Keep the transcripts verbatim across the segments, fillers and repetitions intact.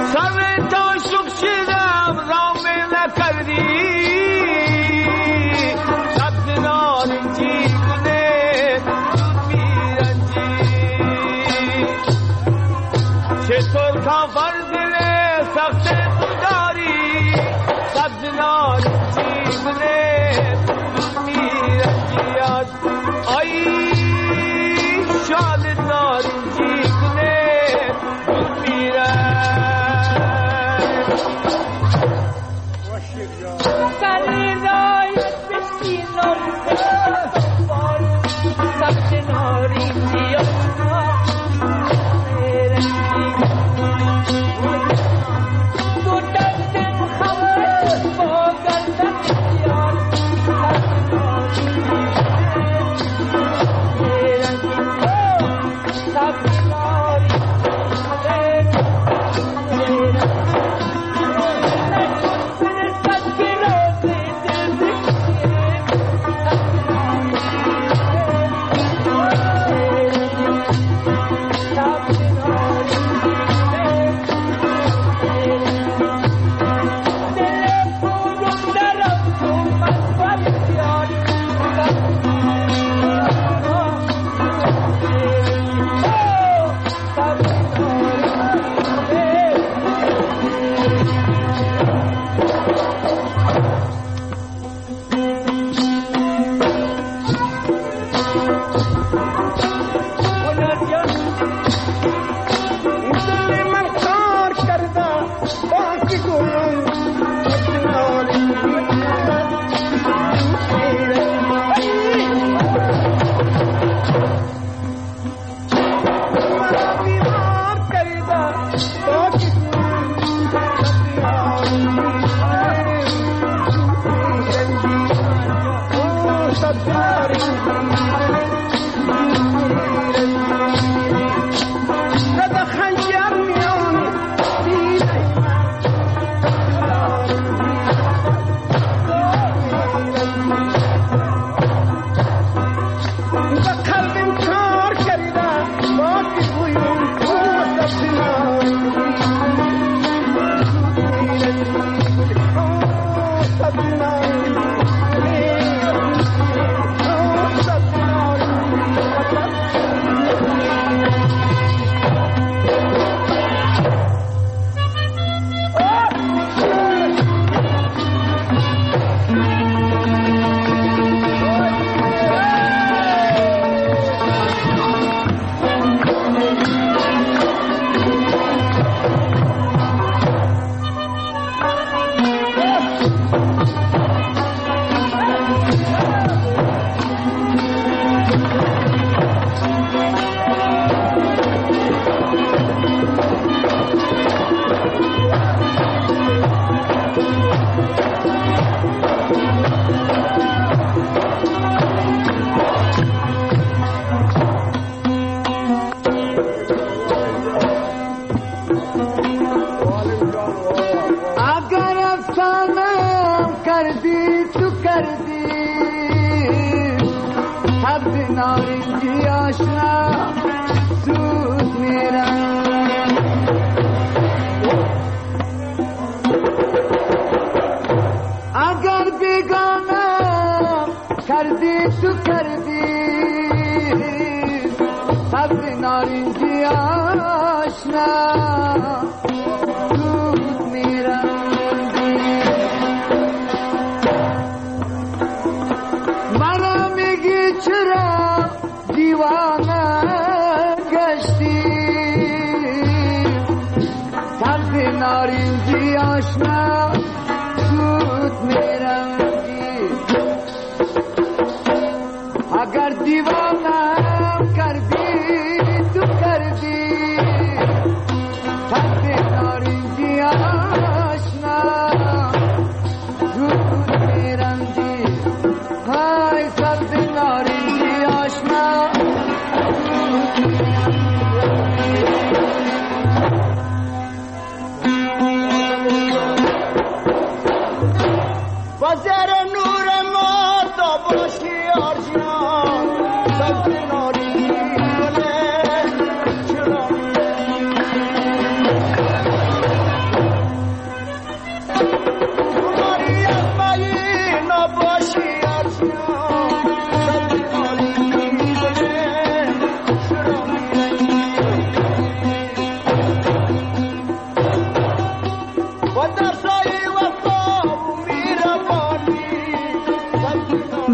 سر تعشق شدم رام نکردی سبز نارنجی گونه میرنجی چطور کافر دل سخت تو داری سبز نارنجی گونه میرنجی آی شاد نارنجی گونه میرنجی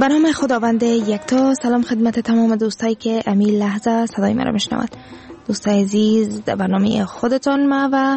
به نام خداوند یکتا. سلام خدمت تمام دوستایی که امی لحظه صدای مرا میشنوند. دوستای عزیز، در برنامه خودتان ما و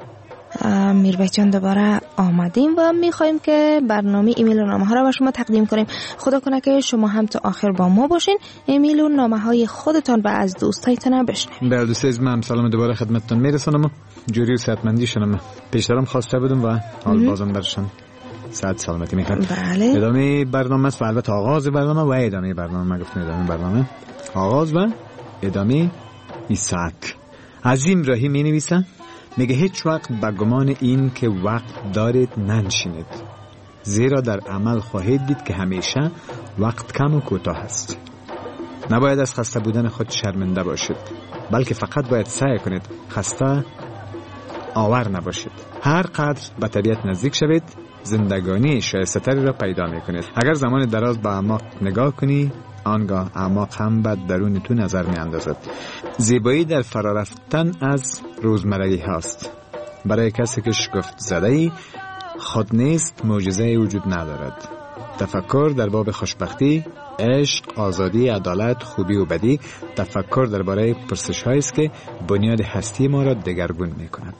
میربک جان دوباره آمدیم و میخوایم که برنامه ایمیل و نامه ها را به شما تقدیم کنیم. خدا کنه که شما هم تا آخر با ما باشین، ایمیل و نامه های خودتان و از دوستایتان بشنویم. بله دوستای عزیز، من سلام دوباره خدمتتون میرسونم. جوری و صحتمندی شما پیشترم خواسته بودم و حال بازم برشان صحت سلامتی میکنم. بله. ادامه برنامه است و البته آغاز برنامه و ادامه برنامه. ما گفتم ادامه برنامه، آغاز و ادامه این ساعت. عظیم راهی می نویسه، میگه هیچ وقت به گمان این که وقت دارید ننشینید، زیرا در عمل خواهید دید که همیشه وقت کم و کوتاه است. نباید از خسته بودن خود شرمنده باشید، بلکه فقط باید سعی کنید خسته آور نباشید. هر قدر به طبیعت نزدیک شوید، زندگانی شایسته‌تری را پیدا میکنید. اگر زمان دراز به اعماق نگاه کنی، آنگاه اعماق هم به درون تو نظر می اندازد. زیبایی در فرا رفتن از روزمرگی هاست. برای کسی که شگفت زده‌ای خود نیست، معجزه وجود ندارد. تفکر در باب خوشبختی، عشق، آزادی، عدالت، خوبی و بدی، تفکر درباره پرسش‌هایی است که بنیاد هستی ما را دگرگون می‌کند.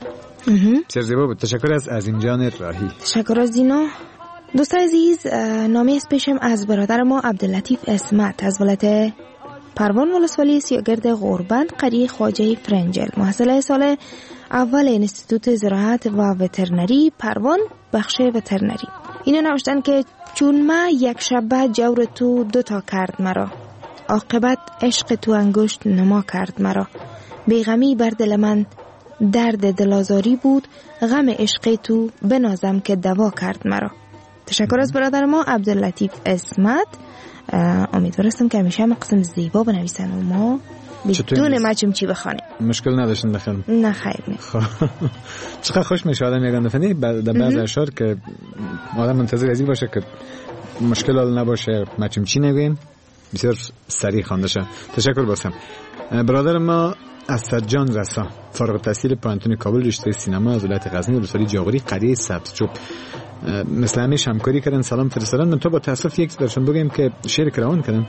بسیار زیبا بود. تشکر از عظیم جان راهی. تشکر از دینا. دوستان عزیز، نامه است پیشم از برادر ما عبداللطیف اسمت از ولایت پروان ولسوالی سیاگرد غربند قریه خواجه فرنجل، محصل سال اول انستیتوت زراعت و وترنری پروان بخش وترنری. اینو نوشتن که چون ما یک شبه جور تو دوتا کرد مرا، عاقبت عشق تو انگشت نما کرد مرا. بیغمی بر دل من درد دلازاری بود، غم عشق تو بنازم که دوا کرد مرا. تشکر از برادر ما عبداللطیف اسمت. امیدوارستم که همیشه هم قسم زیبا بنویسن و ما بدون مچم چی بخوانیم. مشکل نداشتن بخونیم؟ نه خیر نه. چقدر خوش میشه آدم میگن دفنی در بعض اشعار که آدم منتظر ازی باشه که مشکل حال نباشه، مچم چی نگویم، بسیار سریع خوانده شه. تشکر باسم. برادر ما اسدجان رسا، فارغ التحصیل پانتون کابل، رشته سینما از ولایت غزنی، ولسوالی جاغوری، قریه سبزچوب. مثل همیشه همکاری کردن، سلام فرستادن. من تو با تاسف یک درشون بگیم که شعر کراون کردن،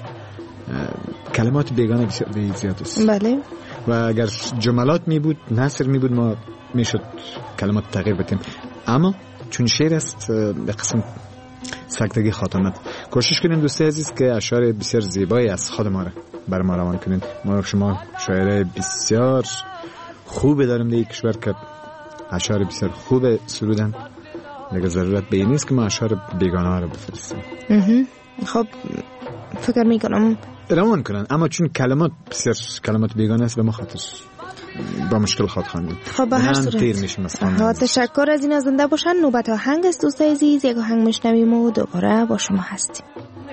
کلمات بیگانه بسیار زیاد است. بله. و اگر جملات می بود، نثر می بود، ما میشد کلمات تغییر بدیم، اما چون شعر است به قسم سکتگی خاتمت. کوشش کنین دوستای عزیز که اشعار بسیار زیبایی از خود ما را بر ما روان کنین. ما شما شاعرای بسیار خوب داریم در این کشور که اشعار بسیار خوب سرودن، دیگه ضرورت به این نیست که ما اشعار بیگانه ها رو بفرستیم. خب فکر میکنم روان کنن، اما چون کلمات بسیار کلمات بیگانه است به ما خاطر با مشکل خود خواندیم. خب به هر صورت تشکر از این زنده باشن. نوبت آهنگ است دوستای عزیز، یک آهنگ میشنویم و دوباره با شما هستیم.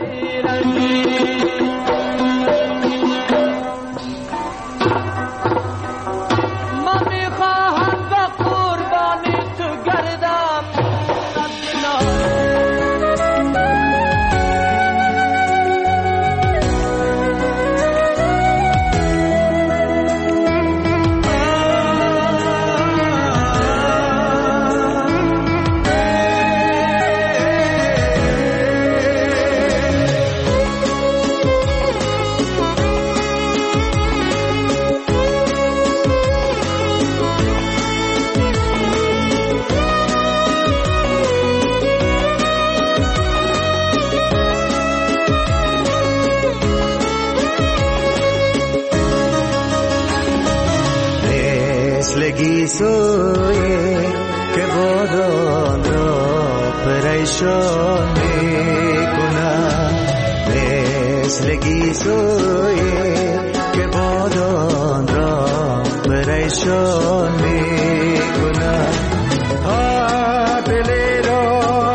لگی سوی که بادان را پریشان می کنم، مثلگی سوی که بادان را پریشان می کنم. دل را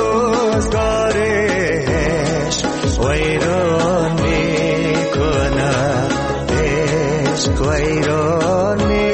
روزگارش ویران می کنم، عشق ویران می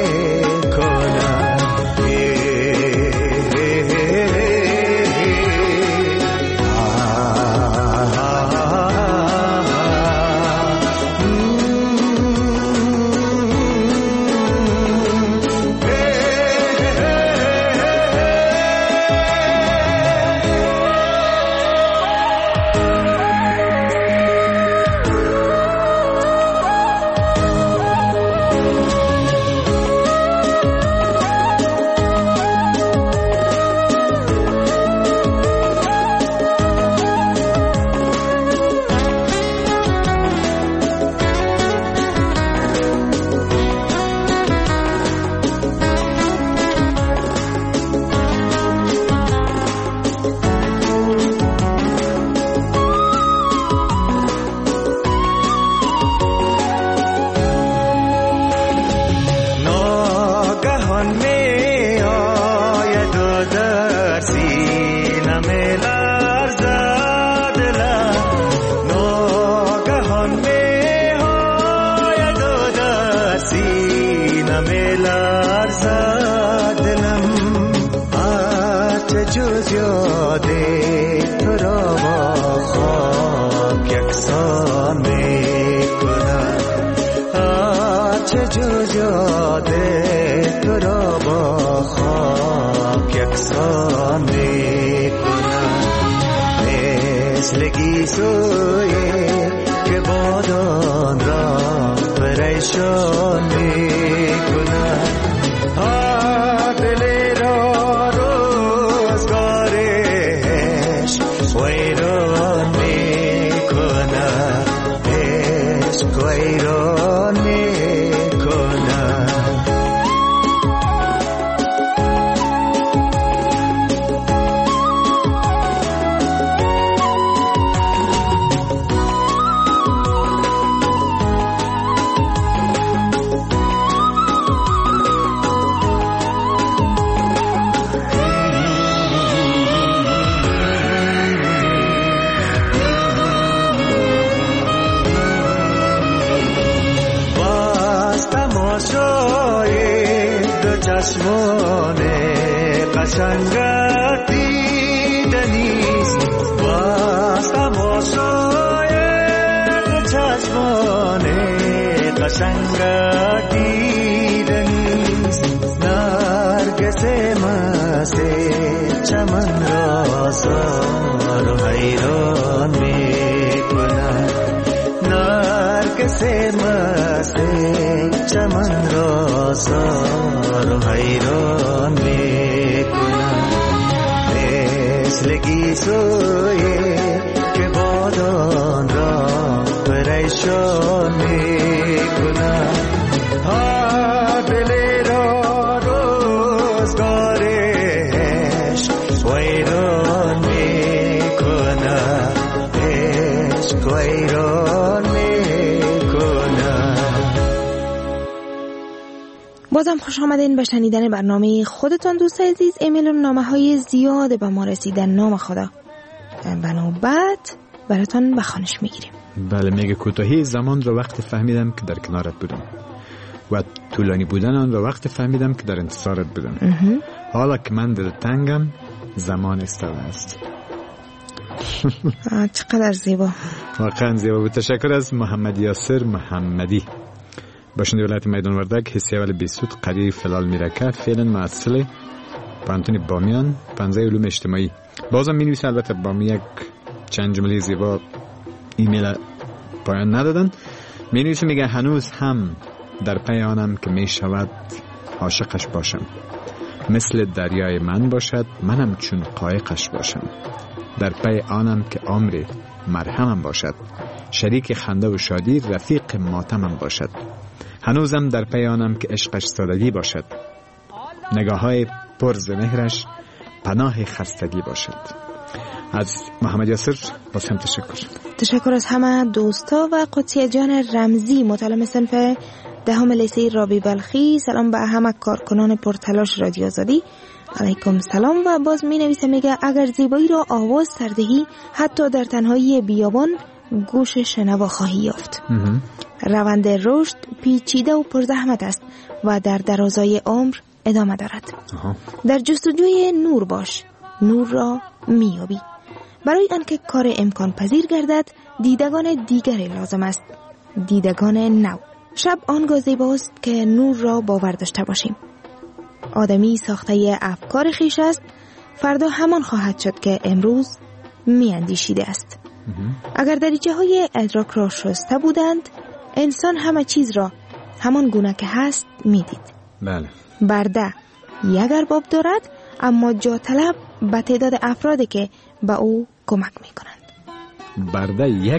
یاد تو را با خاک یکسان میکنم چه جو یاد تو را با خاک یکسان میکنم مثل گیسوی که بادان را پریشان میکنم دل را روزگارش ویران میکنم عشق ویران میکنم چشمان قشنگت دیدنیست باز تماشای چشمان قشنگت دیدنیست نرگس مست چمن را سار و حیران میکنم نرگس مست چمن را سار و حیران میکنم مثل گیسوی که بادان را پریشان میکنم دل را روزگارش ویران میکنم عشق ویران میکنم. بازم خوش آمدین به شنیدن برنامه خودتان دوست عزیز. ایمیل و نامه های زیاد به ما رسیدن. نام خدا و نوبت براتان بخوانش میگیریم. بله، میگه کوتاهی زمان را وقت فهمیدم که در کنارت بودم و طولانی بودن آن را وقت فهمیدم که در انتظارت بودم. حالا که من دلتنگم زمان ایستاده است. چقدر زیبا، واقعا زیبا بود. تشکر از محمد یاسر محمدی، باشنده ولایت میدان وردک، حسی اول بیسود، قریه فلال میرکه، فعلا معسل پانتونی بامیان، پنزه علوم اجتماعی. بازم می نویسه، البته با می یک چند جمله زیبا ایمیل پایان ندادن. می نویسه، میگه هنوز هم در پی آنم که می شود عاشقش باشم، مثل دریای من باشد منم چون قایقش باشم، در پی آنم که عمر مرهمم باشد، شریک خنده و شادی رفیق ماتمم باشد، هنوزم در پی آنم که عشقش سادگی باشد، نگاه های پر ز مهرش پناه خستگی باشد. از محمد یاسر باز هم تشکر. تشکر از همه دوستا و قدسیه جان رمزی، متعلم صنف دهم لیسه رابی بلخی. سلام به همه کارکنان پرتلاش رادیو آزادی. علیکم سلام. و باز می نویسه، میگه اگر زیبایی را آواز سردهی حتی در تنهایی بیابان گوش شنوا خواهی یافت. روند رشد پیچیده و پرزحمت است و در درازای عمر ادامه دارد. آها. در جستجوی نور باش، نور را میابی. برای آنکه کار امکان پذیر گردد دیدگان دیگری لازم است، دیدگان نو. شب آنگاه زیباست که نور را باور داشته باشیم. آدمی ساخته افکار خویش است، فردا همان خواهد شد که امروز می اندیشیده است. اگر دریچه های ادراک را شسته بودند، انسان همه چیز را همان گونه که هست می دید. بله. برده یک ارباب دارد، اما جا طلب به تعداد افرادی که به او کمک می کنند. برده یک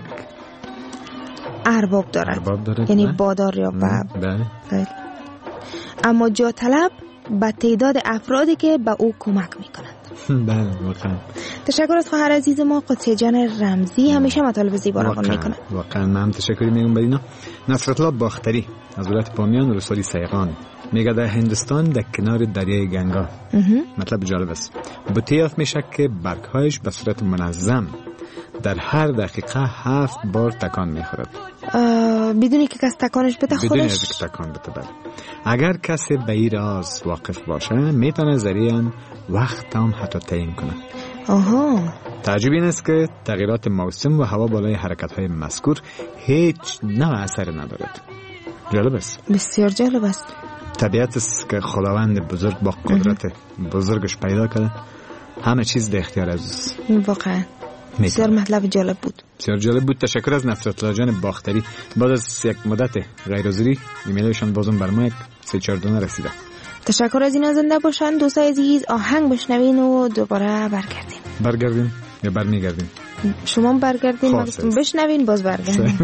ارباب دارد, ارباب دارد یعنی نه؟ بادار یا باب. بله. بله. اما جا طلب به تعداد افرادی که به او کمک می کنند. بله واقعا. تشکر از خواهر عزیز ما قدسیه جان رمزی، همیشه مطالب زیبا را قبول میکنه. واقعا من تشکری میگم به اینا. نصرت الله باختری از ولایت بامیان ولسوالی سیغان میگه در هندوستان در کنار دریای گنگا، مطلب جالب است، بوته یافت میشه که برگهایش به صورت منظم در هر دقیقه هفت بار تکان میخورد. بدونی که کس تکانش بده خودش؟ بدونی از که تکان بده. بله. اگر کسی به این راز واقف باشه میتونه ذریعاً وقت هم حتی تعیین کنه. آها. تعجب این است که تغییرات موسم و هوا بالای حرکت‌های مذکور هیچ نوع اثر ندارد. جالب است. بسیار جالب است. طبیعت است که خداوند بزرگ با قدرت بزرگش پیدا کرده. همه چیز در اختیار است. واقعا بسیار مطلب جالب بود. بسیار جالب بود. تشکر از نصرت الله جان باختری. بعد از یک مدت غیر حضوری ایمیلشون بازم بر ما یک سه چهار دونه رسیده. تشکر از این زنده باشن. دوستای عزیز آهنگ بشنوین و دوباره برگردیم. برگردیم یا برمیگردیم؟ شما برگردین بشنوین باز برگردیم.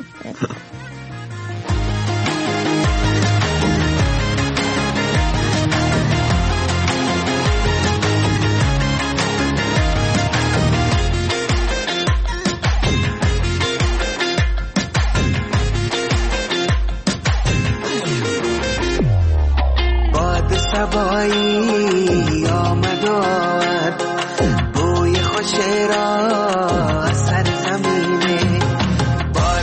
سبایی آمد و آورد بوی خوش را از سر زمینه. باد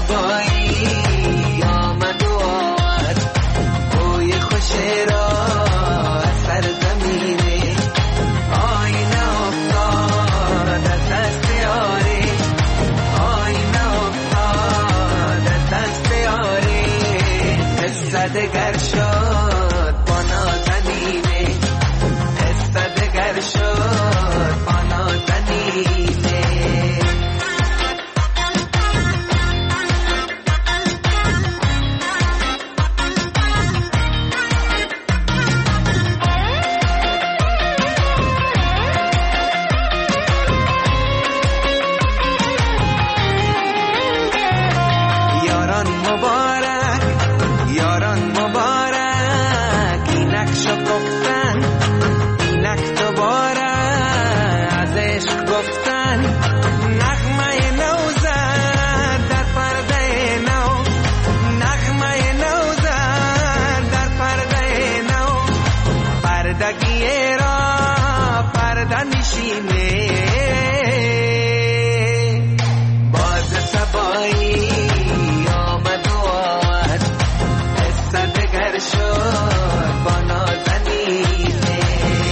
سبایی آمد و آورد بوی خوش را از سر زمینه. آینه افتاد از دست یاری، آینه افتاد از دست یاری. قصدگر شد شد آنا زنینه. یاران مبارک، یاران مبارک، اینک شو گفتن، اینک دوباره از عشق گفتن. نغمه نو زد در پرده نو، نغمه نو زد در پرده نو. پردگی را پرده نشینه. باز سبایی آمد و آمد قصه دگر شد با نازنینه.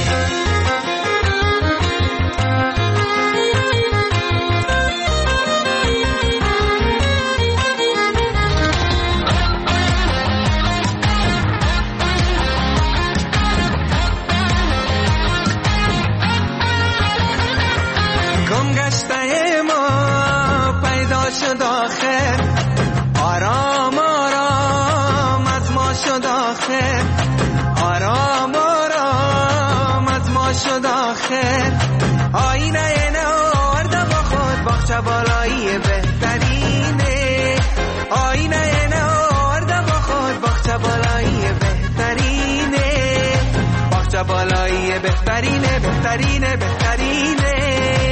گشته ما پیدا شد آخر، آرام آرام از ما شد آخر، آرام آرام از ما شد آخر. آینه نورده با خود باغچه بالایی بهترینه. آینه نورده با خود باغچه بالایی بهترینه. باغچه بالایی بهترینه بهترینه بهترینه.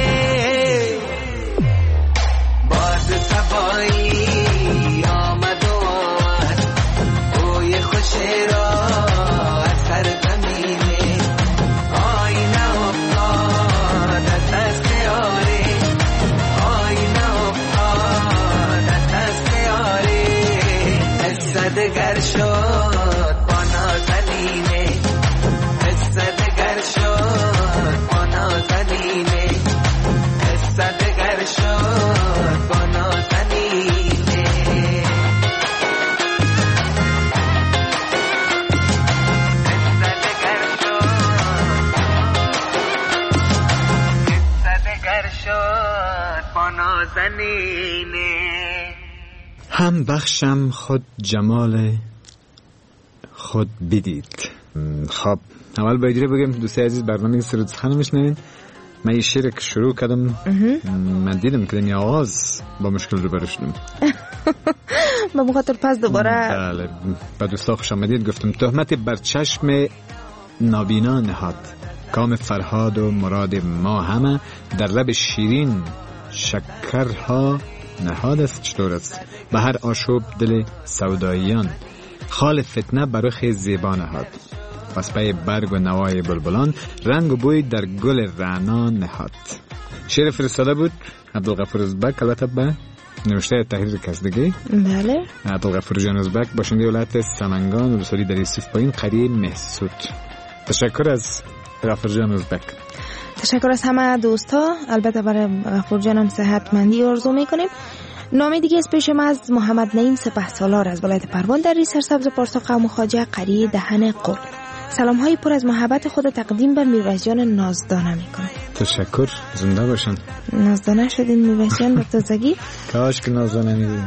سبایی آمد و آمد بوی خوش را از سر زمینه. آینه افتاد از دست یاری، آینه افتاد از دست یاری. قصه دگر شد با نازنینه، قصه دگر شد با نازنینه، قصه دگر شد با هم بخشم خود جمال خود بدید. خب اول باید بگم دوستای عزیز برنامه سرود سخن میشنوین. من یه شعر که شروع کردم من دیدم که این آواز با مشکل رو برشدم با مخاطر پس دوباره بله با دوستا خوش آمدید. گفتم تهمت بر چشم نابینا نهاد، کام فرهاد و مراد ما همه در لب شیرین شکرها نهاد است. چطور است به هر آشوب دل سوداییان، خال فتنه برخ زیبا نهاد. پس پای برگ و نوای بلبلان رنگ و بوی در گل رعنا نهاد. شعر فرستاده بود عبدالغفور ازبک، البته به نوشته تحریر کسدگی. بله. عبدالغفور جان ازبک، باشنده ولایت سمنگان، ولسوالی در یوسف پایین، قریه محسود. تشکر از غفور جان ازبک. تشکر از همه دوستا. البته برای غفور جانم صحتمندی آرزو میکنیم. نام دیگه از پیشم از محمد نعیم سپهسالار از ولایت پروان در سرسبز پارسا قوم خواجه قریه دهن قل. سلام های پر از محبت خود تقدیم بر میرویس جان نازدانه میکنه. تشکر، زنده باشن. نازدانه شدین میرویس جان به تازگی. کاش که نازدانه میدین.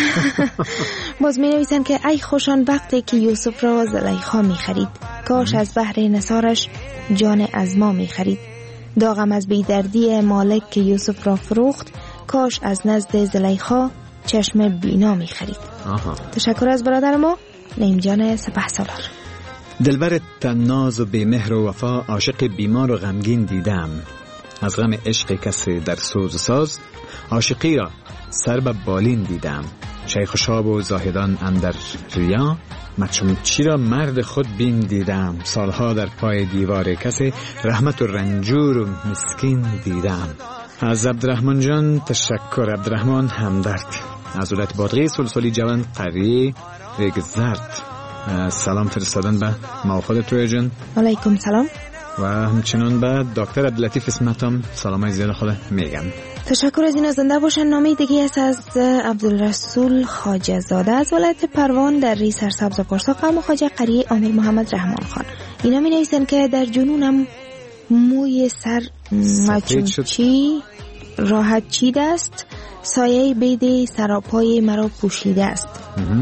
باز می نویسن که ای خوشان وقتی که یوسف را زلیخا می خرید، کاش از بحر نثارش جان از ما می خرید. داغم از بیدردی مالک که یوسف را فروخت، کاش از نزد زلیخا چشم بینا می خرید. آها. تشکر از برادر ما نعیم جان سپهسالار. دلبر تناز و بیمهر و وفا، عاشق بیمار و غمگین دیدم. از غم عشق کسی در سوز و ساز، عاشقی را سر به بالین دیدم. شیخ و شاب و زاهدان اندر ریا، مچم چی را مرد خود بین دیدم. سالها در پای دیوار کسی، رحمت و رنجور و مسکین دیدم. از عبدالرحمن جان تشکر. عبدالرحمن همدرد از ولایت بادغیس، ولسوالی جوان، قریه ریگ زرد. سلام فرستادن به ما خودت روی جان. علیکم سلام. و همچنان به دکتر عبداللطیف اسمت هم سلامای زیاد خود میگم. تشکر از این زنده باشن. نامه دیگه است از عبدالرسول خواجه زاده از ولایت پروان در ری سرسبز پارسا قوم خواجه قریه عامر محمد رحمان خان. اینا می نویسن که در جنونم موی سر مچونچی راحت چیده است، سایه بید سراپای مرا پوشیده است.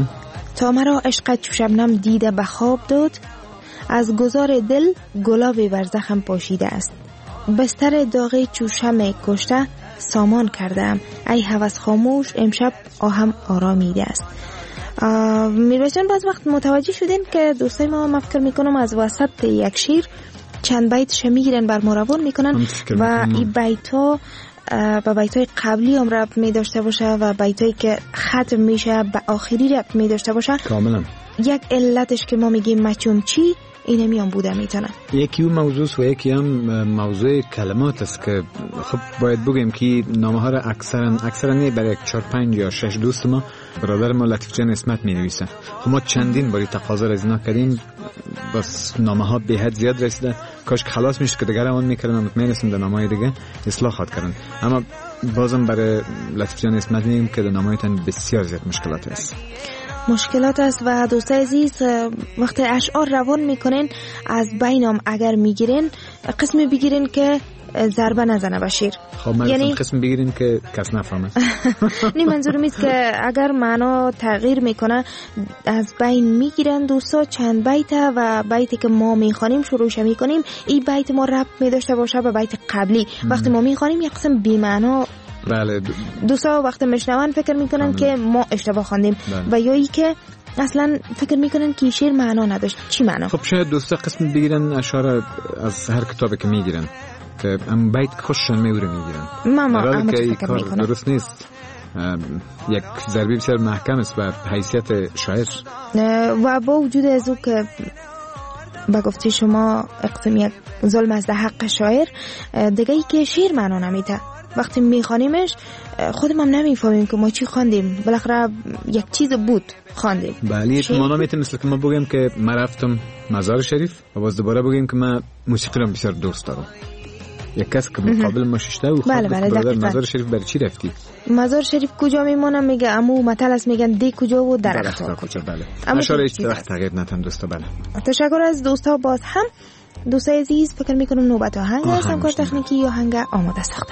تا مرا عشقت چو شبنم دیده به خواب داد، از گذار دل گلابی بر زخم پاشیده است. بستر داغی چو شمع کشته سامان کردم، ای هوس خاموش امشب آهم آرامیده است. میرویس جان باز وقت متوجه شدین که دوستای ما مفکر میکنم از وسط یک شیر چند بیت شمیرن بر مروان میکنن و این بیت ها با بیتای قبلی هم ربط می داشته باشه و بیتایی که ختم میشه به آخری ربط می داشته باشه. کاملا. یک علتش که ما میگیم مچون چی اینه میان بوده میتونه. یکی اون موضوع و یکی هم موضوع کلمات است که خب باید بگیم که نامه ها را اکثرا اکثرا نه برای یک چهار پنج یا شش دوست ما برادر ما لطیف جان اسمت می نویسه. خب ما چندین باری تقاضا را از اینا کردیم، بس نامه ها به حد زیاد رسیده. کاش که خلاص میشه که دیگر اون میکردن مطمئن هستم در نامه های دیگه اصلاحات کردن. اما بازم برای لطیف جان اسمت میگیم که در نامه هایتان بسیار زیاد مشکلات است. مشکلات است و دوستای عزیز وقتی اشعار روان میکنین از بینام اگر میگیرین قسمی بگیرین که ضربه نزنه به شیر. خب یعنی قسم بگیرین که کس نفهمه. نه منظورم است که اگر معنا تغییر میکنه از بین میگیرن دوستا چند بیت و بیتی که ما میخوانیم شروعش میکنیم این بیت ما ربط میداشته باشه به بیت قبلی. وقتی ما میخوانیم یک قسم بی معنا بله دوستا وقتی میشنون فکر میکنن که ما اشتباه خواندیم و یا ای که اصلا فکر میکنن که شعر معنا نداشت. چی معنا؟ خب شاید دوستا قسم بگیرن اشعار از هر کتابی که میگیرن که ام بیت خوششون میوره میگیرن. ماما اما که کار درست نیست. یک ضربه بسیار محکم است به حیثیت شاعر و با وجود از او که با گفته شما اقسم یک ظلم از حق شاعر دیگه ای که شعر معنا نمیده. وقتی میخوانیمش خودم هم نمیفهمیم که ما چی خواندیم، بالاخره یک چیز بود خواندیم. بله معنا میته مثل که ما بگیم که من رفتم مزار شریف و باز دوباره بگیم که من موسیقی رو بسیار دوست دارم. یک کس که مقابل ما ششته و بله بله دقیقاً مزار شریف برای چی رفتی؟ مزار شریف کجا میمونم میگه امو متل است میگن دی کجا و درخت ها کجا. بله اشاره هیچ درخت تغییر نتن دوستا. بله تشکر از دوستا. باز هم دوستای عزیز فکر میکنم نوبت آهنگ است. همکار تکنیکی یا آهنگ آماده ساخته.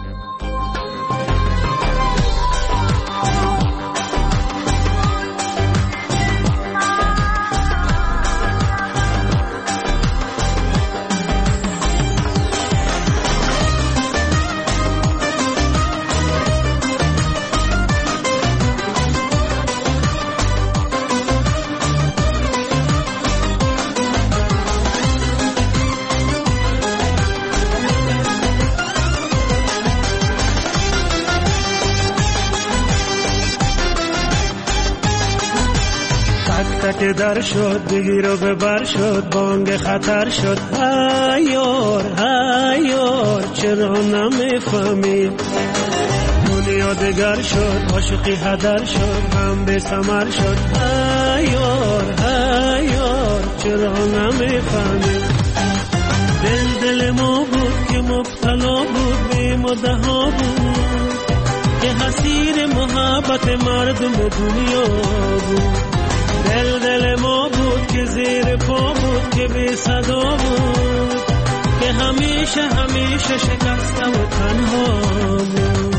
که در شد بگیر و ببر شد بانگ خطر شد. هیار هیار چرا نمیفهمی؟ منی دنیا دگر شد، عاشقی هدر شد، غم به ثمر شد. ای یار ای یار چرا نمیفهمی؟ دل دل ما بود که مبتلا بود به مدها بود، که حسیر محبت مردم دنیا بود. دل دل ما بود که زیر پا بود، که بی صدا بود، که همیشه همیشه شکسته و تنها بود.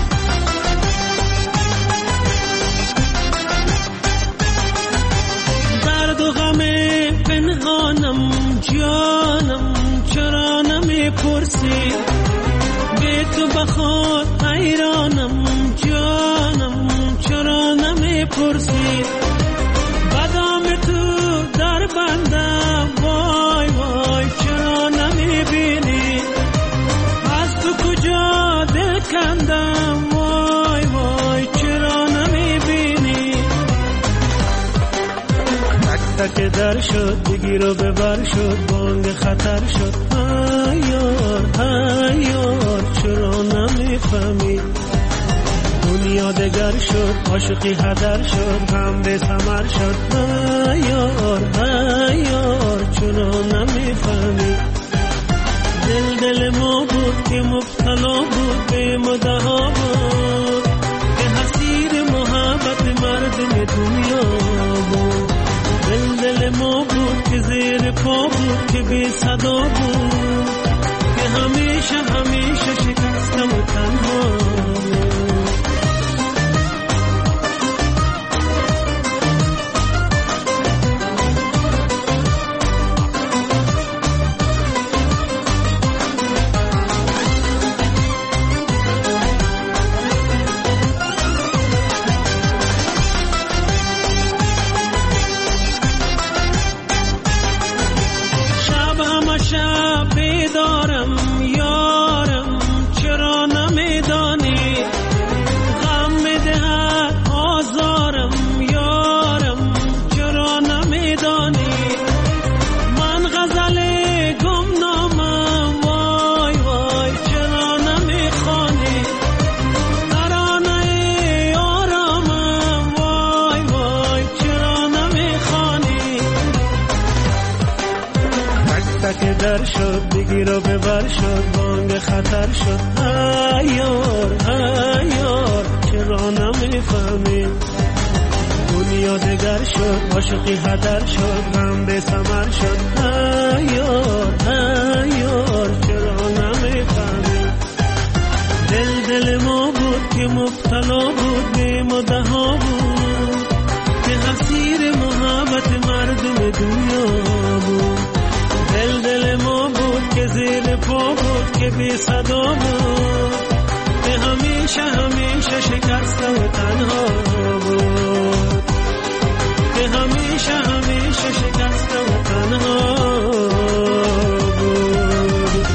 درد و غم پنهانم جانم چرا نمی پرسی؟ به تو بخود حیرانم جانم چرا نمی پرسی؟ بدام تو در بندم وای وای چرا نمی بینی؟ از تو کجا دل کندم وای وای چرا نمی بینی؟ تک تک در شد بگیر و ببر شد، بانگ خطر شد. ای یار ای یار چرا نمیفهمی؟ دنیا دگر شد، عاشقی هدر شد، غم به ثمر شد. ای یار ای یار چرا نمیفهمی؟ دل دل ما بود که مبتلا بود به مدها بود، که حسیر محبت مردم دنیا بود. دل دل ما بود که زیر پا بود، که بی صدا بود، که همیشه همیشه شکسته و تنها بود. شد بگیر و ببر شد، بانگ خطر شد. ای یار ای یار چرا نمیفهمی؟ دنیا دگر شد، عاشقی هدر شد، غم به ثمر شد. ای یار ای یار چرا نمیفهمی؟ دل دل ما بود که مبتلا بود به مدها بود، که حسیر محبت مردم دنیا بود. دل دل ما بود که زیر پا بود، که بی صدا بود، که همیشه همیشه شکسته و تنها بود، که همیشه همیشه شکسته و تنها بود.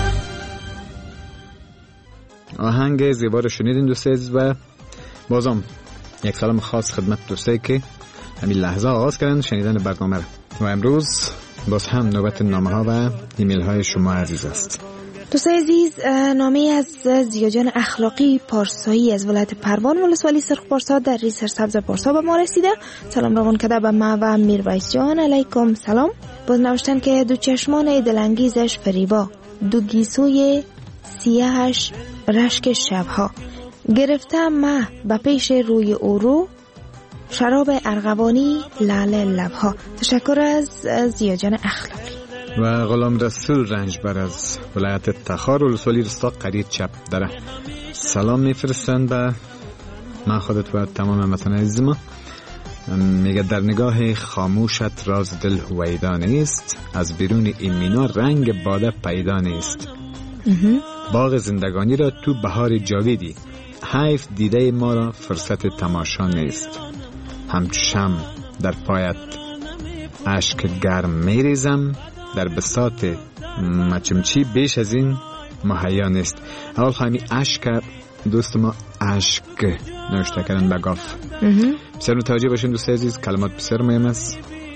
آهنگ زیبا رو شنیدین دوست عزیز و بازم یک سلام خاص خدمت دوستایی که همین لحظه آغاز کردن شنیدن برنامه رو. و امروز باز هم نوبت نامه ها و ایمیل های شما عزیز است. دوستای عزیز، نامه از زیاجان اخلاقی پارسایی از ولایت پروان ولسوالی سرخ پارسا در ریسر سبز پارسا به ما رسیده. سلام روان کرده به ما و میرویس جان. علیکم سلام. باز نوشتن که دو چشمان دلانگیزش فریبا، دو گیسوی سیاهش رشک شبها، گرفته ما به پیش روی او رو، شراب ارغوانی لعل لبها. تشکر از زیاجان اخلاقی. و غلام رسول رنجبر از ولایت تخار ولسوالی رستا قریب چپ داره سلام میفرستند به من خودت و تمام وطن عزیز ما. میگه در نگاه خاموشت راز دل هویدا نیست، از بیرون این مینا رنگ باده پیدا نیست. باغ زندگانی را تو بهار جاویدی، حیف دیده ما را فرصت تماشا نیست. همچو شم در پایت اشک گرم میریزم، در بساط مچمچی بیش از این مهیا نیست. اول خواهمی اشک دوست ما اشک نوشته کردن به گاف. بسیار متوجه باشین دوست عزیز، کلمات بسیار مهم است.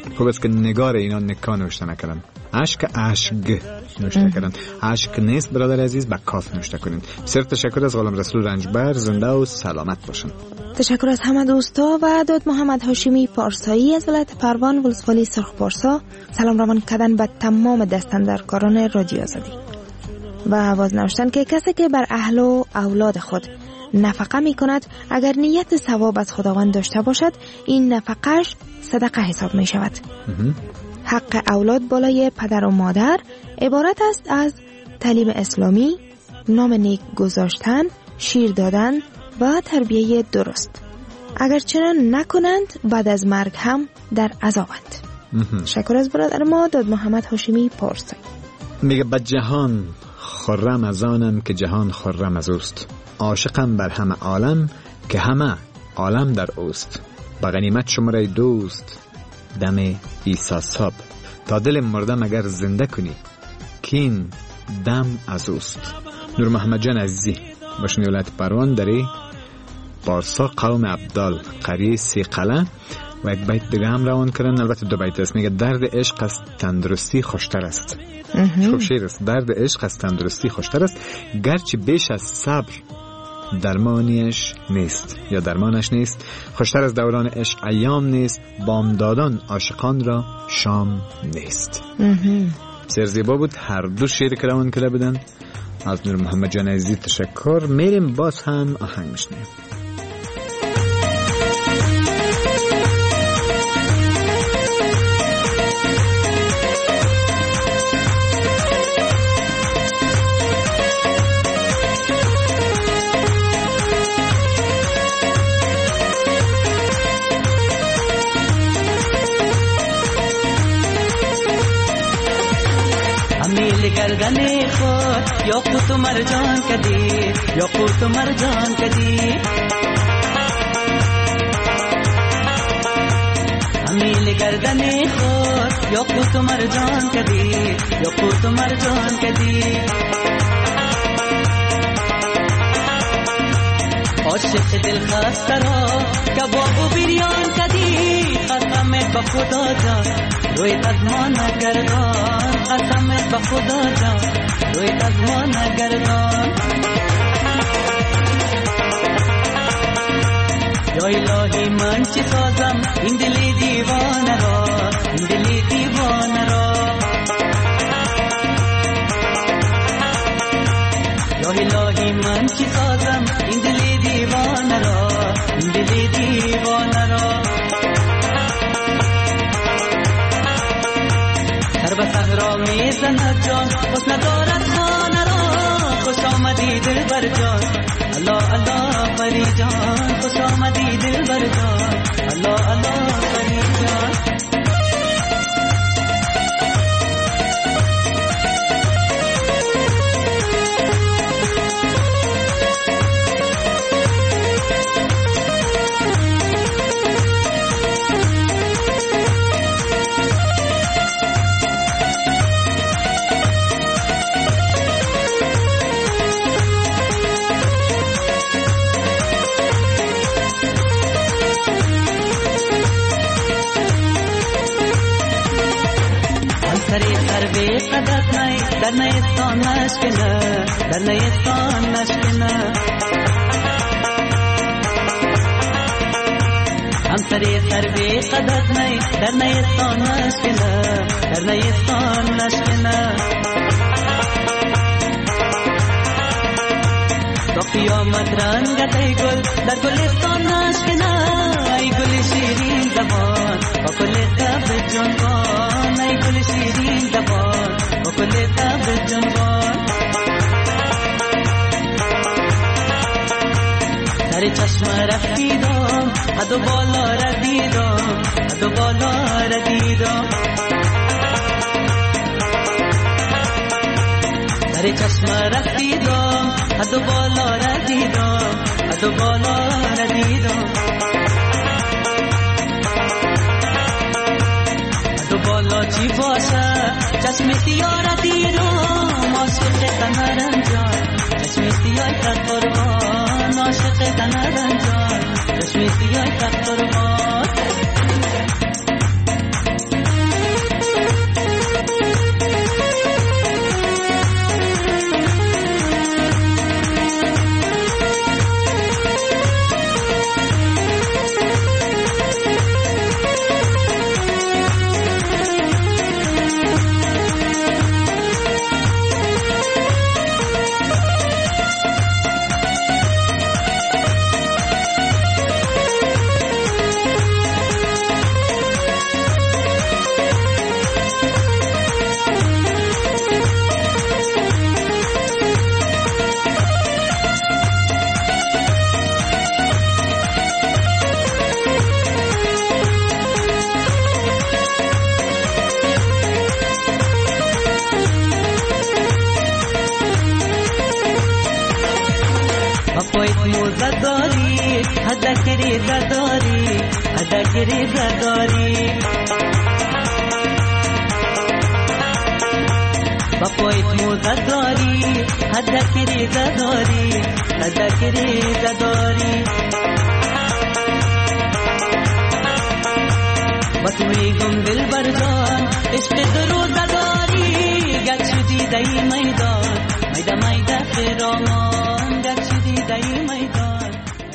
خوب است که نگار اینا نکا نوشته نکردن، اشک اشگ نوشته کردن. اشک نیست برادر عزیز، با کاف نوشته کنید. بسیار تشکر از غلام رسول رنجبر، زنده و سلامت باشن. تشکر از همه دوستا و داد محمد هاشمی پارسایی از ولایت پروان ولسوالی سرخ پارسا. سلام روان کردن به تمام دستاندرکاران رادیو آزادی و آواز نوشتن که کسی که بر اهل و اولاد خود نفقه می کند اگر نیت ثواب از خداوند داشته باشد این نفقهش صدقه حساب می شود. حق اولاد بالای پدر و مادر عبارت است از تعلیم اسلامی، نام نیک گذاشتن، شیر دادن و تربیه درست. اگر چنان نکنند بعد از مرگ هم در عذابند. شکر از برادر ما داد محمد هاشمی پارسایی. میگه به جهان خرم از آنم که جهان خرم از اوست، عاشقم بر همه عالم که همه عالم در اوست. با غنیمت شماره دوست دم عیسی صاحب، تا دل مردم اگر زنده کنی کین دم از اوست. نور محمد جان عزیزی باشنی ولایت پروان داری پارسا قوم عبدال قریه سی قلعه و یک بیت دیگه هم روان کردن. البته دو بیت است. میگه درد عشق از تندرستی خوشتر است. خوب شعر است. درد عشق از تندرستی خوشتر است، گرچه بیش از صبر درمانیش نیست یا درمانش نیست. خوشتر از دوران عشق ایام نیست، بامدادان عاشقان را شام نیست. بسیار زیبا بود هر دو شعر که روان کرده بودن. از نور محمد جان عزیزی تشکر. میریم باز هم آهنگ میشنیم. گردن خود یا قوت و مرجان کدی، یا قوت و مرجان کدی، امیل گردن خود یا قوت و مرجان کدی، یا قوت و مرجان کدی. عاشق دل خسته را کباب و بریان کدی، قسمت با خدا جان روی تزمان نگردان، قسمت با خدا جان روی تزمان نگردان. یا الهی من چی سازم این دلی دیوانه را، این دلی دیوانه را. یا الهی من چی سازم این دلی دیوانه را، این دلی دیوانه را. سر به صحرا می زند جان حسن دارد خانه را، خوش آمدی دل بر جان الله الله پری جان، خوش آمدی دل بر جان الله الله پری جان. در نیستان نشکنه، در نیستان نشکنه. همسری سر بی قدرت نی در نیستان نشکنه، در نیستان نشکنه. تا قیامت رنگت ای گل در گلستان نشکنه، ای گل شیرین زبان با کل طب جنبان، ای گل شیرین زبان با کل طب جنبان. سر چشم رفیدم قد و بالا ردیدم، قد و بالا ردیدم. سر چشم رفیدم قد و بالا ردیدم، قد و بالا ردیدم. قد و بالا چی باشه چشم سیاه ردیدم، عاشق تنرم جان چشم سیاه تر قربان، عاشق تنرم جان چشم سیاه تر قربان. زداری هدکری زداری هدکری زداری با پایت موزه داری هدکری زداری هدکری زداری با توی گم دل برجان عشق درو زداری گل شدی دی میدان میده میده فرامان گل شدی دی میدان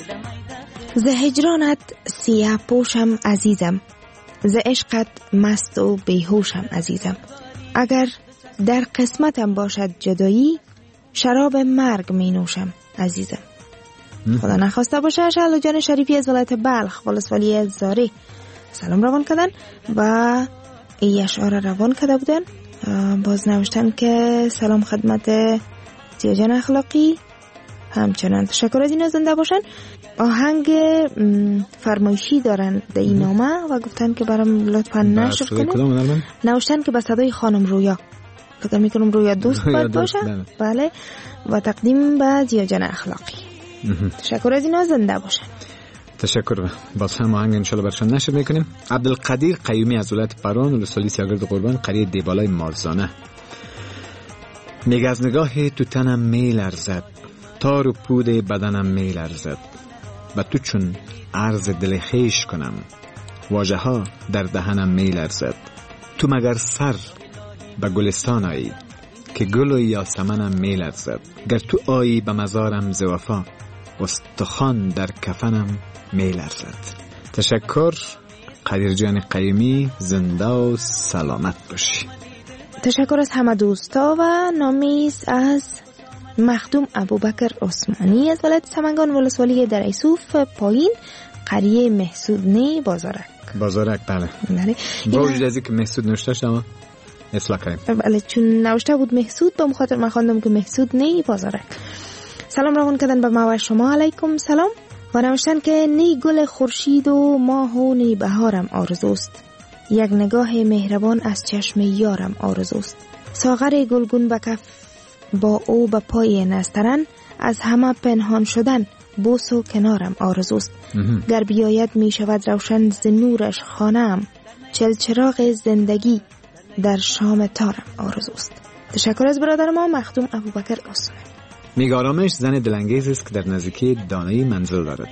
ز هجرانت سیاه پوشم عزیزم ز عشقت مست و بیهوشم عزیزم اگر در قسمتم باشد جدایی شراب مرگ می نوشم عزیزم. خدا نخواسته باشه شهلا جان شریفی از ولایت بلخ ولسوالی از زاری سلام روان کردن و ای اشعار روان کرده بودن. باز نوشتن که سلام خدمت زیا جان اخلاقی، همچنان تشکر از اینا زنده باشن. آهنگ فرمایشی دارن در این نامه و گفتن که برام لطفا نشر کنید. نوشتن که به صدای خانم رویا، فکر میکنم رویا دوست باید باشه. بله و تقدیم به زیا جان اخلاقی. تشکر از اینا زنده باشن. تشکر. باز هم آهنگ انشالله برشان نشر میکنیم. عبدالقدیر قیومی از ولایت پران ولسوالی سیاگرد قربان قریه دیبالای مارزانه میگه از نگاه تو تنم میل ارزد، تار و پود بدنم میل ارزد، و تو چون عرض دل خیش کنم واژه ها در دهنم میل ارزد. تو مگر سر به گلستان آیی که گل و یاسمنم میل ارزد، گر تو آیی به مزارم ز وفا استخوان در کفنم میل ارزد. تشکر قدیر جان قیومی، زنده و سلامت باشی. تشکر از همه دوستا و نامیز از مخدوم ابوبکر عثمانی از ولایت سمنگان ولسوالی در ایسوف پایین قریه محسود نی بازارک. بازارک بله. بله. با وجود از اینکه محسود نوشته شما اصلاح کنیم. بله چون نوشته بود محسود با مخاطر من خواندم که محسود نی بازارک. سلام روان کردن به ما و شما. علیکم سلام. و نوشتن که نی گل خورشید و ماه و نی بهارم آرزوست، یک نگاه مهربان از چشم یارم آرزوست، ساغر گلگون به کف با او به پای نسترن، از همه پنهان شدن بوس و کنارم آرزوست، گر بیاید می شود روشن ز نورش خانم، چل چراغ زندگی در شام تارم آرزوست. تشکر از برادر ما مخدوم ابوبکر عثمانی. میگه آرامش زن دلانگیز است که در نزدیکی دانایی منزل دارد.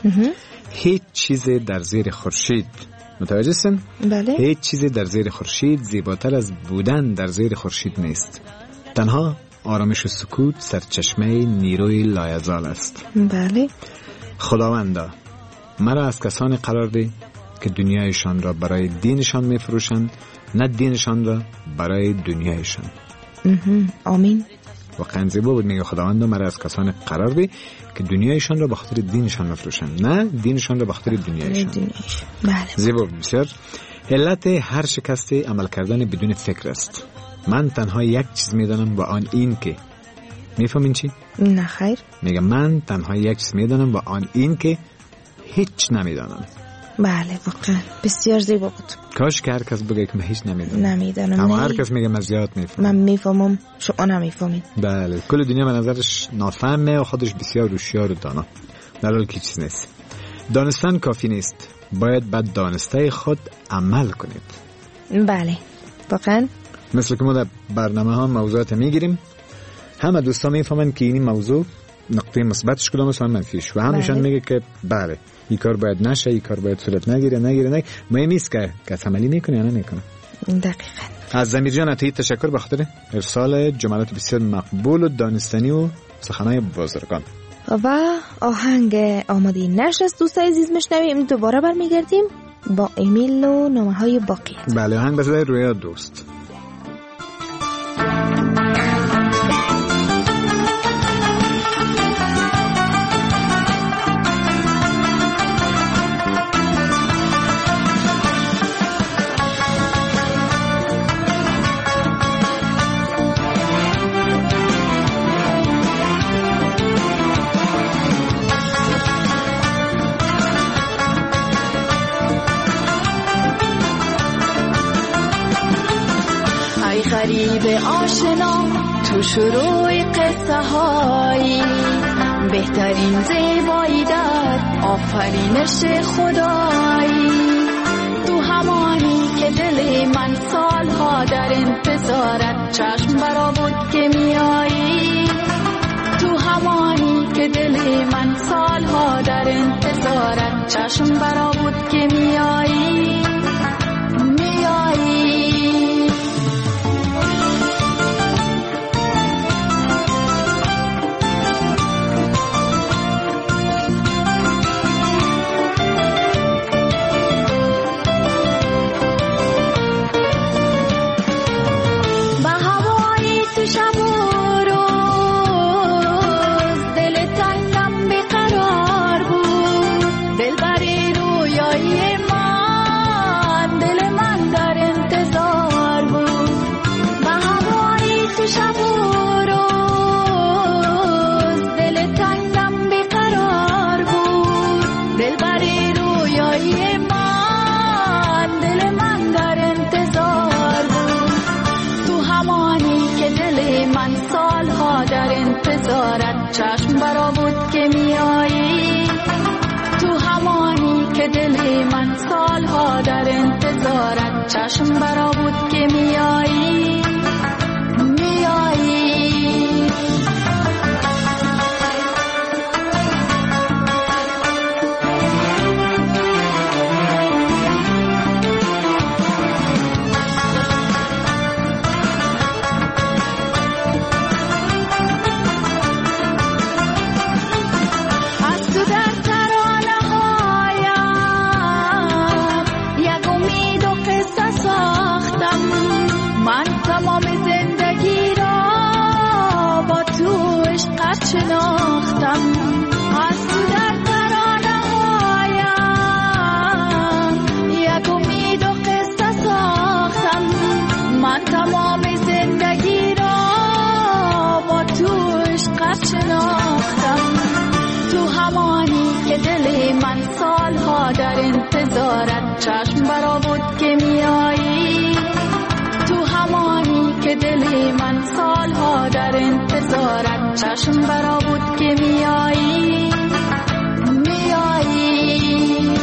هیچ چیز در زیر خورشید، متوجه هستین؟ بله. هیچ چیز در زیر خورشید زیباتر از بودن در زیر خورشید نیست. تنها آرامش و سکوت سرچشمه نیروی لایزال است. بله. خداوندا مرا از کسانی قرار ده که دنیایشان را برای دینشان میفروشند، نه دینشان را برای دنیایشان. آمین. واقعا زیبا بود. میگه خداوندا مرا از کسانی قرار ده که دنیایشان را به خاطر دینشان میفروشند، نه دینشان را به خاطر دنیایشان. بله. زیبا بود بسیار. علت هر شکست عمل کردن بدون فکر است. من تنها یک چیز میدانم و آن این که، میفهمین چی؟ نه خیر. میگه من تنها یک چیز میدانم و آن این که هیچ نمیدانم. بله واقعا بسیار زیبا بود. کاش که هر کس بگه که من هیچ نمیدانم. نمیدانم. اما هر کس میگه من زیاد میفهمم. من میفهمم شما نمیفهمید. بله کل دنیا به نظرش نافهمه و خودش بسیار هوشیار و دانا، در حالی که چیز نیست. دانستن کافی نیست، باید بعد دانسته خود عمل کنید. بله واقعا. مثل که ما در برنامه ها موضوعات میگیریم، همه دوستا میفهمن که این موضوع نقطه مثبتش کدام است و منفیش، و همشون میگه که بله این کار باید نشه، این کار باید صورت نگیره نگیره نگیره. مهم نیست که کس عملی میکنه یا نمیکنه. دقیقاً. از زمیر جان عطیه تشکر به خاطر ارسال جملات بسیار مقبول و دانستنی و سخنهای بزرگان. و آهنگ آماده نشر است دوستای عزیز میشنویم. دوباره برمیگردیم با امیل و نامه های باقی. بله آهنگ به صدای رویا دوست. غریب آشنا تو شروع قصه هایی بهترین زیبایی در آفرینش خدایی. تو همانی که دل من سالها در انتظارت چشم برا بود که میایی. تو همانی که دل من سالها در انتظارت چشم برا بود که میایی میایی. چشم برا بود که میایی. تو همانی که دل من سالها در انتظارت چشم برا بود که میایی میایی. شناختم از تو در ترانه هایم یک امید و قصه ساختم. من تمام زندگی را با تو عشقت شناختم. تو همانی که دل من سالها در انتظارت چشم برا بود که میایی. تو همانی که دل من سالها در انتظارت چشم برا بود که میایی میایی.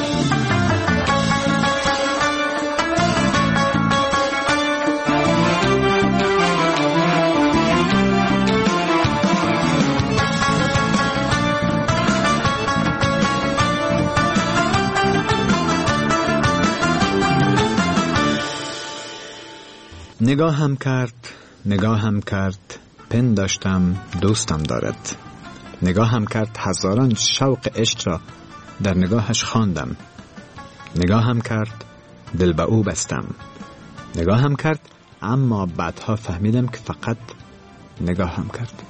نگاه هم کرد نگاه هم کرد پنداشتم دوستم دارد. نگاه هم کرد هزاران شوق عشق را در نگاهش خواندم. نگاه هم کرد دل به او بستم. نگاه هم کرد اما بعدها فهمیدم که فقط نگاه هم کرد.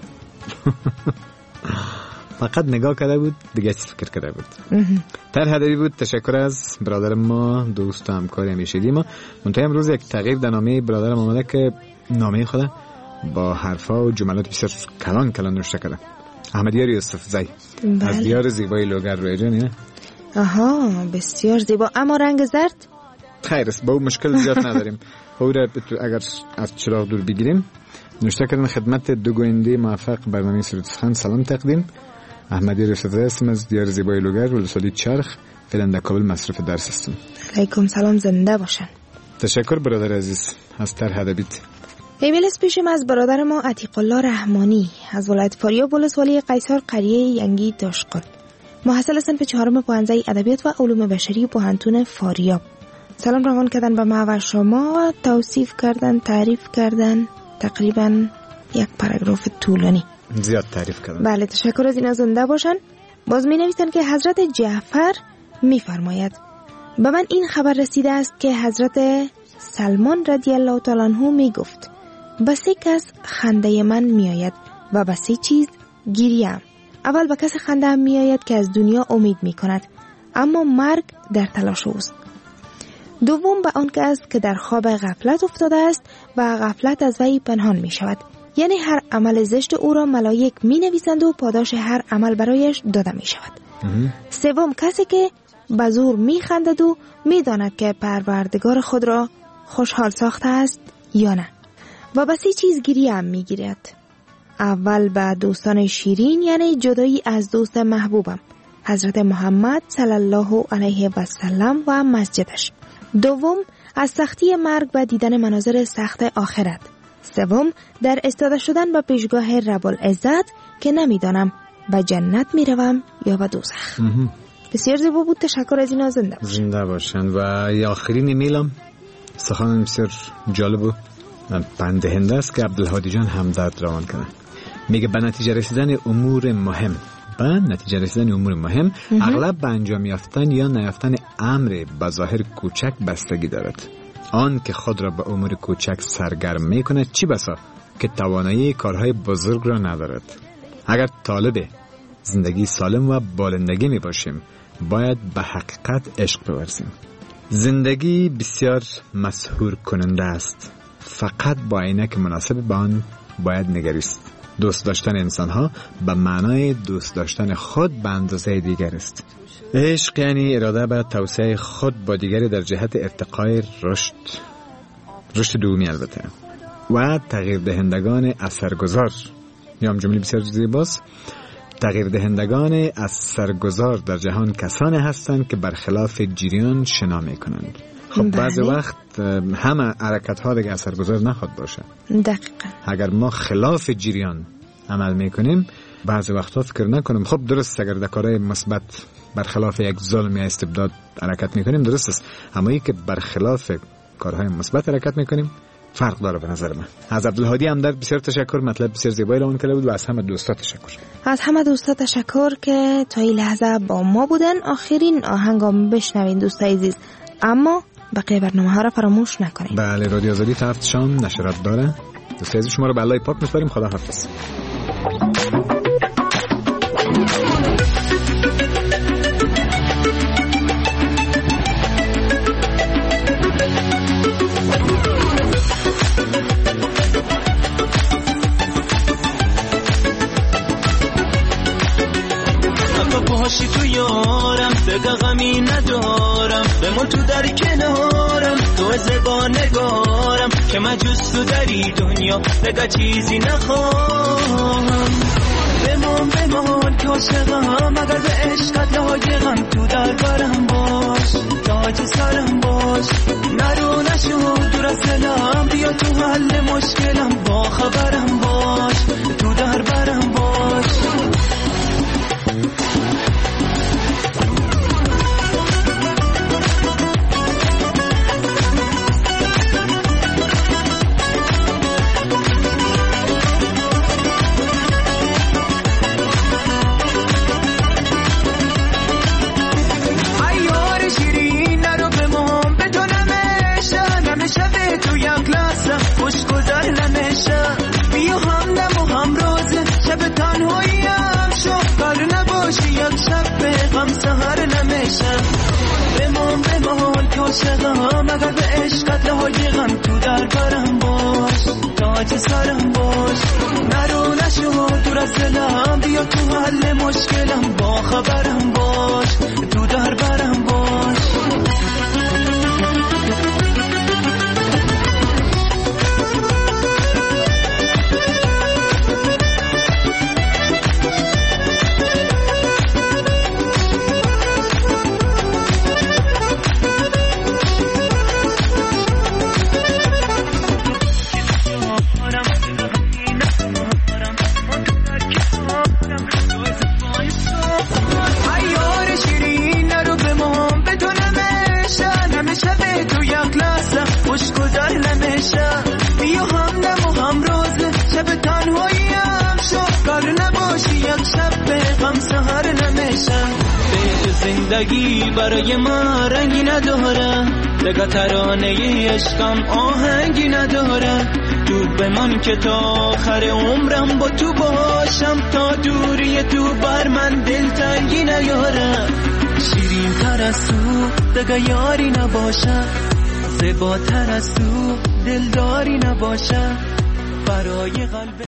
فقط نگاه کرده بود، دیگه چیز فکر کرده بود. تر هدری بود. تشکر از برادر ما، دوست و همکار همیشگی ما. منتها امروز یک تغییر در نامه برادرم آمده که نامه خود با حرفا و جملات بسیار کلان کلان نوشته کرده. احمدیار یوسف زی بله. از دیار زیبای لوگر روی جانی. آها بسیار زیبا، اما رنگ زرد خیر است، با مشکل زیاد نداریم. خود اگر از چراغ دور بگیریم. نوشته کردن خدمت دو گوینده موفق برنامه سرود سخن سلام تقدیم. احمدیار یوسف زی هستم از دیار زیبای لوگر ولسوالی چرخ، فعلا در کابل مصرف درس هستم. علیکم سلام، زنده باشن. تشکر برادر عزیز از طرح ادبیت. ایمیل اسپیشم از برادر ما عتیق الله رحمانی از ولایت فاریاب ولسوالی قیصر قریه ینگی داشقل، محصل صنف چهارم پوهنځی ادبیات و علوم بشری پوهنتون فاریاب. سلام روان کردن به ما و شما و توصیف کردن، تعریف کردن، تقریبا یک پاراگراف طولانی زیاد تعریف کردن. بله تشکر از اینا، زنده باشن. باز می نویسن که حضرت جعفر می فرماید به من این خبر رسیده است که حضرت سلمان رضی الله تعالی عنه می گفت به سه کس خنده من می آید و به سه چیز گریم. اول به کس خنده هم می آید که از دنیا امید می کند اما مرگ در تلاش اوست. دوم به آن کس که در خواب غفلت افتاده است و غفلت از وی پنهان می شود، یعنی هر عمل زشت او را ملائک می نویسند و پاداش هر عمل برایش داده می شود. سوم کسی که به زور می خندد و می داند که پروردگار خود را خوشحال ساخته است یا نه و به سه چیز گریه هم می گیرد. اول به دوستان شیرین یعنی جدایی از دوست محبوبم حضرت محمد صلی الله علیه و سلم و مسجدش. دوم از سختی مرگ و دیدن مناظر سخت آخرت. سوم در استاده شدن به پیشگاه رب العزت که نمیدانم به جنت میروم یا به دوزخ. بسیار زیبا بود، تشکر از این زنده باشن. زنده باشن. و آخرین ایمیلم سخن بسیار جالب و پندهنده است که عبدالهادی جان همدرد روان کنه. میگه به نتیجه رسیدن امور مهم به نتیجه رسیدن امور مهم اغلب به انجام یافتن یا نیافتن امر بظاهر کوچک بستگی دارد. آن که خود را به امور کوچک سرگرم میکند چی بسا که توانایی کارهای بزرگ را ندارد. اگر طالب زندگی سالم و بالندگی می باشیم باید به حقیقت عشق بورزیم. زندگی بسیار مسحور کننده است، فقط با عینک مناسب به آن باید نگریست. دوست داشتن انسان ها به معنای دوست داشتن خود به اندازه دیگر است. عشق یعنی اراده به توسعه خود با دیگری در جهت ارتقای رشد رشد دومی البته و تغییر دهندگان اثرگذار. یا هم جمله بسیار زیباست. تغییر دهندگان اثرگذار در جهان کسانی هستند که برخلاف جریان شنا میکنند. خب بعضی وقت همه حرکت ها دیگه اثرگذار نخواد باشه. دقیقاً. اگر ما خلاف جریان عمل میکنیم بعضی وقتا فکر نکنیم خب درست اگر در کارهای مثبت برخلاف یک ظلم یا استبداد حرکت میکنیم درست است، اما ای که برخلاف کارهای مثبت حرکت میکنیم فرق داره به نظر من. از عبدالهادی همدرد بسیار تشکر، مطلب بسیار زیبایی روان کرده بود و از همه دوستا تشکر. از همه دوستا تشکر که تا این لحظه با ما بودن. آخرین آهنگام بشنوین دوستای عزیز، اما بقیه برنامه ها را فراموش نکنید. بله، رادیو آزادی تا هفت شام نشرات داره. دوستای عزیز شما رو به الله پاک میسپاریم. خدا حافظ. باشی تو یارم دگه غمی ندارم، بمون تو در کنارم، تو زبان نگارم که مجوز تو داری دنیا دگه چیزی نخواهم. بمون بمون که عاشقم، اگر به عشقت لاجقم تو در برم باش، تاج سرم باش، نرو نشو دور از دلم، بیا تو حل مشکلم، با خبرم باش، تو در برم باش. بمون بمون که عاشقم، اگر به عشقت لاجقم، تو در برم باش، تاج سرم باش، نرو نشو دور از دلم، بیا تو حل مشکلم، با خبرم باش، تو در برم باش. زندگی برای ما رنگی نداره، دگه ترانه عشقم آهنگی نداره، تو بمان که تا آخر عمرم با تو باشم، تا دوری تو بر من دل تنگی نیاره. شیرین تر از تو دگه یاری نباشه، زیباتر از تو دلداری نباشه، برای قلب